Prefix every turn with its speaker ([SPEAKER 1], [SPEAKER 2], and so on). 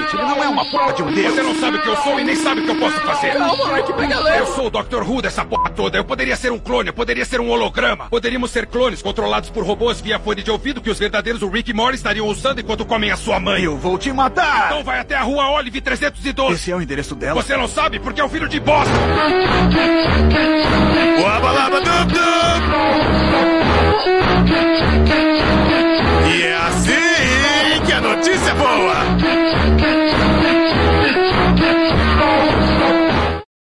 [SPEAKER 1] Moleque, ele não é uma porra de um deus.
[SPEAKER 2] Você não sabe o que eu sou e nem sabe o que eu posso fazer.
[SPEAKER 3] Não, moleque, pega leve.
[SPEAKER 2] Eu sou o Dr. Who dessa porra toda. Eu poderia ser um clone, eu poderia ser um holograma. Poderíamos ser clones controlados por robôs via fone de ouvido que os verdadeiros o Rick e Morty estariam usando enquanto comem a sua mãe.
[SPEAKER 1] Eu vou te matar.
[SPEAKER 2] Então vai até a rua Olive 312.
[SPEAKER 1] Esse é o endereço dela?
[SPEAKER 2] Você não sabe porque é o filho de bosta.
[SPEAKER 1] Uaba, laba, dum, dum.